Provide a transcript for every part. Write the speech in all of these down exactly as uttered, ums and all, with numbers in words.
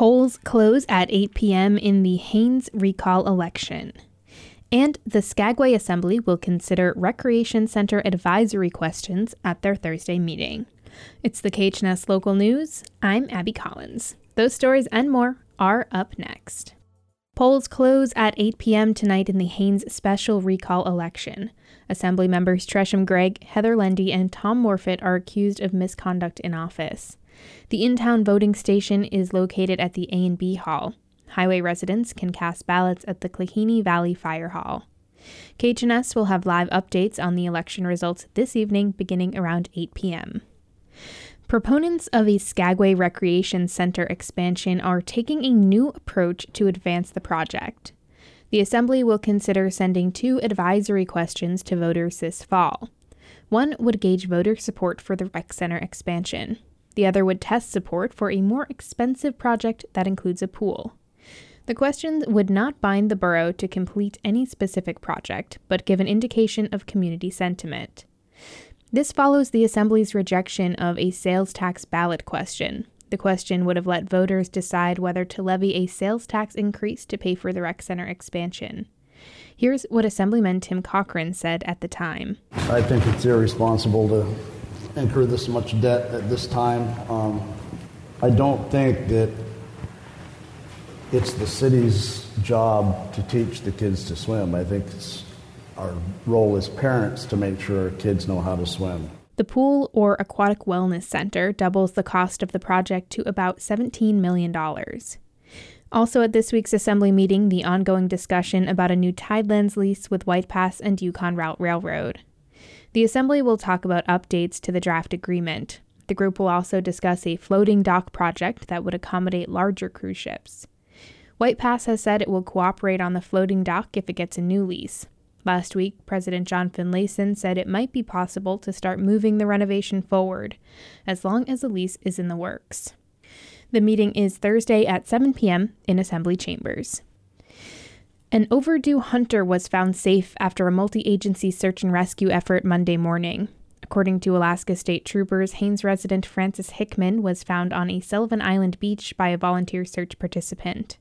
Polls close at eight p.m. in the Haines recall election. And the Skagway Assembly will consider Recreation Center advisory questions at their Thursday meeting. It's the K H N S Local News. I'm Abby Collins. Those stories and more are up next. Polls close at eight p.m. tonight in the Haines special recall election. Assembly members Tresham Gregg, Heather Lendy, and Tom Morfitt are accused of misconduct in office. The in-town voting station is located at the A and B Hall. Highway residents can cast ballots at the Klahini Valley Fire Hall. K H N S will have live updates on the election results this evening beginning around eight p.m. Proponents of a Skagway Recreation Center expansion are taking a new approach to advance the project. The Assembly will consider sending two advisory questions to voters this fall. One would gauge voter support for the rec center expansion. The other would test support for a more expensive project that includes a pool. The questions would not bind the borough to complete any specific project, but give an indication of community sentiment. This follows the Assembly's rejection of a sales tax ballot question. The question would have let voters decide whether to levy a sales tax increase to pay for the rec center expansion. Here's what Assemblyman Tim Cochran said at the time. I think it's irresponsible to incur this much debt at this time. Um, I don't think that it's the city's job to teach the kids to swim. I think it's our role as parents to make sure our kids know how to swim. The pool, or Aquatic Wellness Center, doubles the cost of the project to about seventeen million dollars. Also at this week's Assembly meeting, the ongoing discussion about a new Tidelands lease with White Pass and Yukon Route Railroad. The Assembly will talk about updates to the draft agreement. The group will also discuss a floating dock project that would accommodate larger cruise ships. White Pass has said it will cooperate on the floating dock if it gets a new lease. Last week, President John Finlayson said it might be possible to start moving the renovation forward, as long as a lease is in the works. The meeting is Thursday at seven p.m. in Assembly Chambers. An overdue hunter was found safe after a multi-agency search and rescue effort Monday morning. According to Alaska State Troopers, Haines resident Francis Hickman was found on a Sullivan Island beach by a volunteer search participant.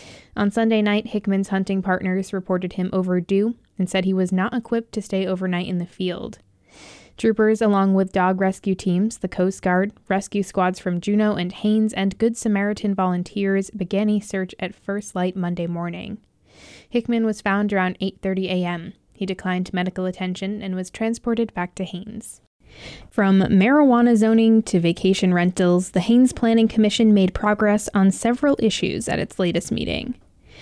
On Sunday night, Hickman's hunting partners reported him overdue and said he was not equipped to stay overnight in the field. Troopers, along with dog rescue teams, the Coast Guard, rescue squads from Juneau and Haines, and Good Samaritan volunteers began a search at first light Monday morning. Hickman was found around eight thirty a.m. He declined medical attention and was transported back to Haines. From marijuana zoning to vacation rentals, the Haines Planning Commission made progress on several issues at its latest meeting.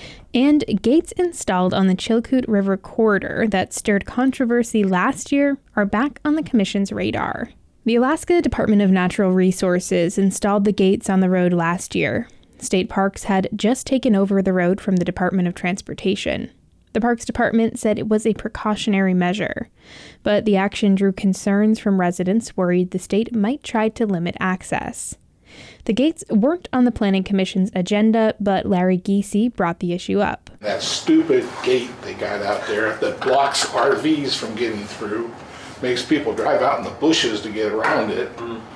And gates installed on the Chilkoot River corridor that stirred controversy last year are back on the Commission's radar. The Alaska Department of Natural Resources installed the gates on the road last year. State Parks had just taken over the road from the Department of Transportation. The Parks Department said it was a precautionary measure, but the action drew concerns from residents worried the state might try to limit access. The gates weren't on the Planning Commission's agenda, but Larry Giese brought the issue up. That stupid gate they got out there that blocks R Vs from getting through, makes people drive out in the bushes to get around it,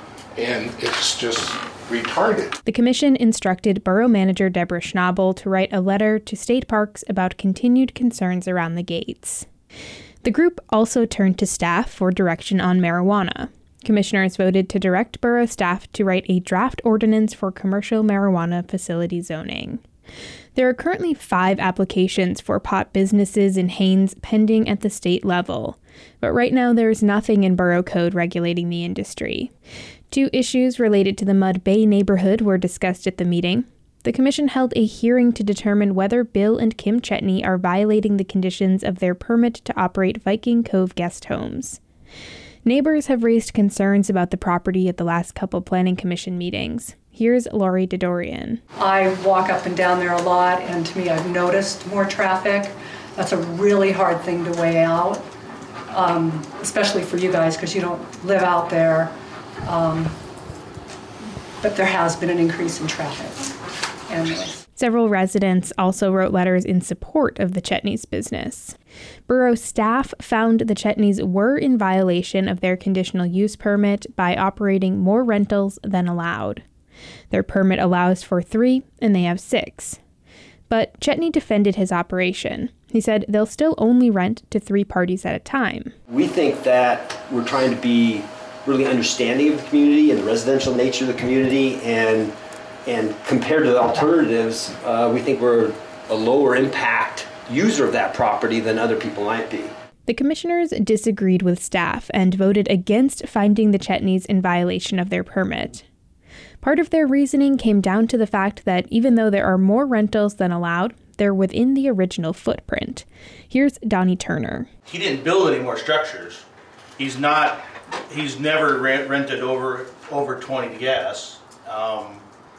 and it's just retarded. The commission instructed Borough Manager Deborah Schnabel to write a letter to state parks about continued concerns around the gates. The group also turned to staff for direction on marijuana. Commissioners voted to direct borough staff to write a draft ordinance for commercial marijuana facility zoning. There are currently five applications for pot businesses in Haines pending at the state level, but right now there is nothing in borough code regulating the industry. Two issues related to the Mud Bay neighborhood were discussed at the meeting. The commission held a hearing to determine whether Bill and Kim Chetney are violating the conditions of their permit to operate Viking Cove guest homes. Neighbors have raised concerns about the property at the last couple Planning Commission meetings. Here's Lori Dodorian. I walk up and down there a lot, and to me, I've noticed more traffic. That's a really hard thing to weigh out, um, especially for you guys, because you don't live out there. Um, but there has been an increase in traffic. Anyways. Several residents also wrote letters in support of the Chetneys business. Borough staff found the Chetneys were in violation of their conditional use permit by operating more rentals than allowed. Their permit allows for three, and they have six. But Chetney defended his operation. He said they'll still only rent to three parties at a time. We think that we're trying to be really understanding of the community and the residential nature of the community, and and compared to the alternatives, uh, we think we're a lower impact user of that property than other people might be. The commissioners disagreed with staff and voted against finding the Chetneys in violation of their permit. Part of their reasoning came down to the fact that even though there are more rentals than allowed, they're within the original footprint. Here's Donnie Turner. He didn't build any more structures. He's not, he's never rent, rented over over twenty guests. Um,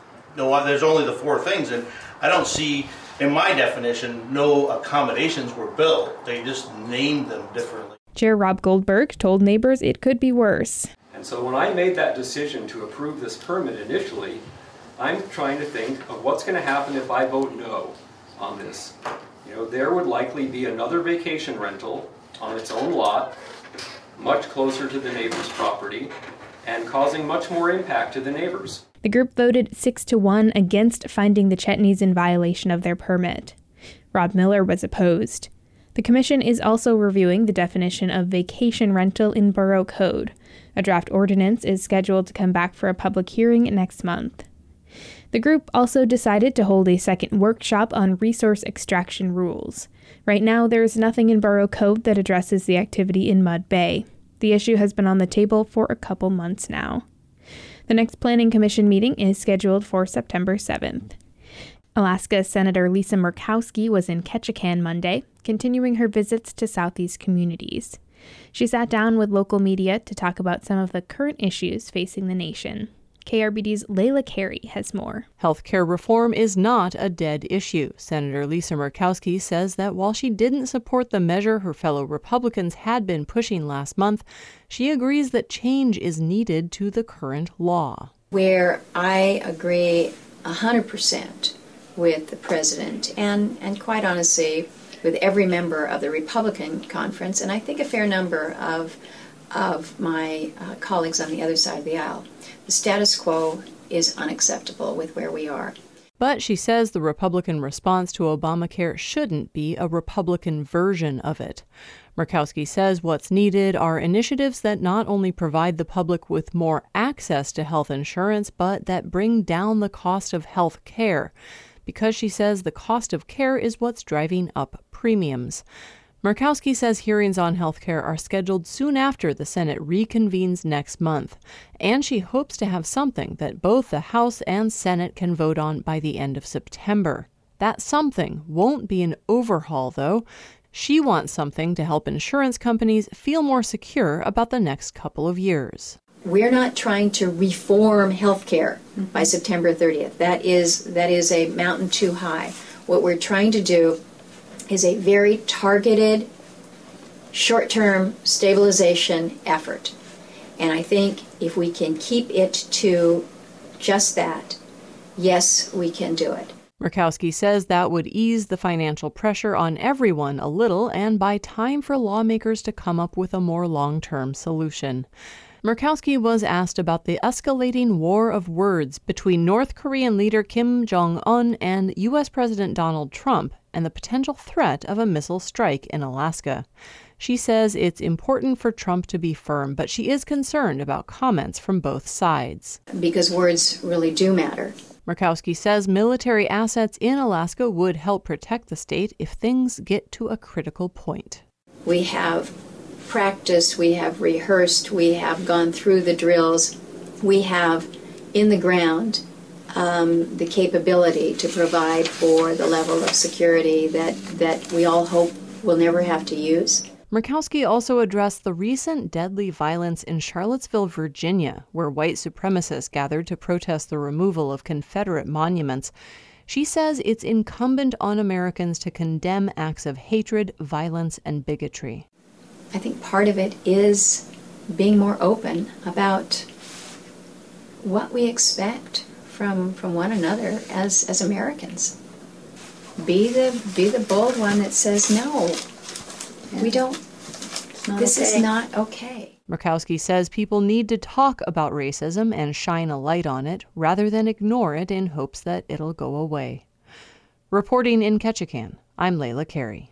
no, there's only the four things, and I don't see, in my definition, no accommodations were built. They just named them differently. Chair Rob Goldberg told neighbors it could be worse. And so when I made that decision to approve this permit initially, I'm trying to think of what's going to happen if I vote no on this. You know, there would likely be another vacation rental on its own lot, much closer to the neighbor's property, and causing much more impact to the neighbors. The group voted six to one against finding the Chetneys in violation of their permit. Rod Miller was opposed. The commission is also reviewing the definition of vacation rental in Borough Code. A draft ordinance is scheduled to come back for a public hearing next month. The group also decided to hold a second workshop on resource extraction rules. Right now, there is nothing in Borough Code that addresses the activity in Mud Bay. The issue has been on the table for a couple months now. The next Planning Commission meeting is scheduled for September seventh. Alaska Senator Lisa Murkowski was in Ketchikan Monday, continuing her visits to Southeast communities. She sat down with local media to talk about some of the current issues facing the nation. K R B D's Layla Carey has more. Healthcare reform is not a dead issue. Senator Lisa Murkowski says that while she didn't support the measure her fellow Republicans had been pushing last month, she agrees that change is needed to the current law. Where I agree one hundred percent with the president and, and quite honestly, with every member of the Republican conference, and I think a fair number of, of my uh, colleagues on the other side of the aisle. The status quo is unacceptable with where we are. But she says the Republican response to Obamacare shouldn't be a Republican version of it. Murkowski says what's needed are initiatives that not only provide the public with more access to health insurance, but that bring down the cost of health care, because she says the cost of care is what's driving up premiums. Murkowski says hearings on health care are scheduled soon after the Senate reconvenes next month, and she hopes to have something that both the House and Senate can vote on by the end of September. That something won't be an overhaul, though. She wants something to help insurance companies feel more secure about the next couple of years. We're not trying to reform healthcare by September thirtieth. That is, that is a mountain too high. What we're trying to do is a very targeted, short-term stabilization effort. And I think if we can keep it to just that, yes, we can do it. Murkowski says that would ease the financial pressure on everyone a little and buy time for lawmakers to come up with a more long-term solution. Murkowski was asked about the escalating war of words between North Korean leader Kim Jong-un and U S President Donald Trump and the potential threat of a missile strike in Alaska. She says it's important for Trump to be firm, but she is concerned about comments from both sides. Because words really do matter. Murkowski says military assets in Alaska would help protect the state if things get to a critical point. We have practiced, we have rehearsed, we have gone through the drills, we have in the ground um, the capability to provide for the level of security that, that we all hope we'll never have to use. Murkowski also addressed the recent deadly violence in Charlottesville, Virginia, where white supremacists gathered to protest the removal of Confederate monuments. She says it's incumbent on Americans to condemn acts of hatred, violence, and bigotry. I think part of it is being more open about what we expect from from one another as, as Americans. Be the be the bold one that says, no, we don't, It's not this okay. is not okay. Murkowski says people need to talk about racism and shine a light on it rather than ignore it in hopes that it'll go away. Reporting in Ketchikan, I'm Layla Carey.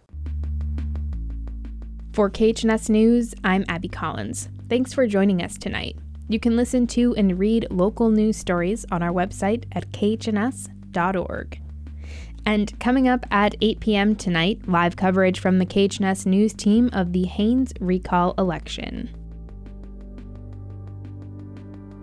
For K H N S News, I'm Abby Collins. Thanks for joining us tonight. You can listen to and read local news stories on our website at k h n s dot org. And coming up at eight p.m. tonight, live coverage from the K H N S News team of the Haines recall election.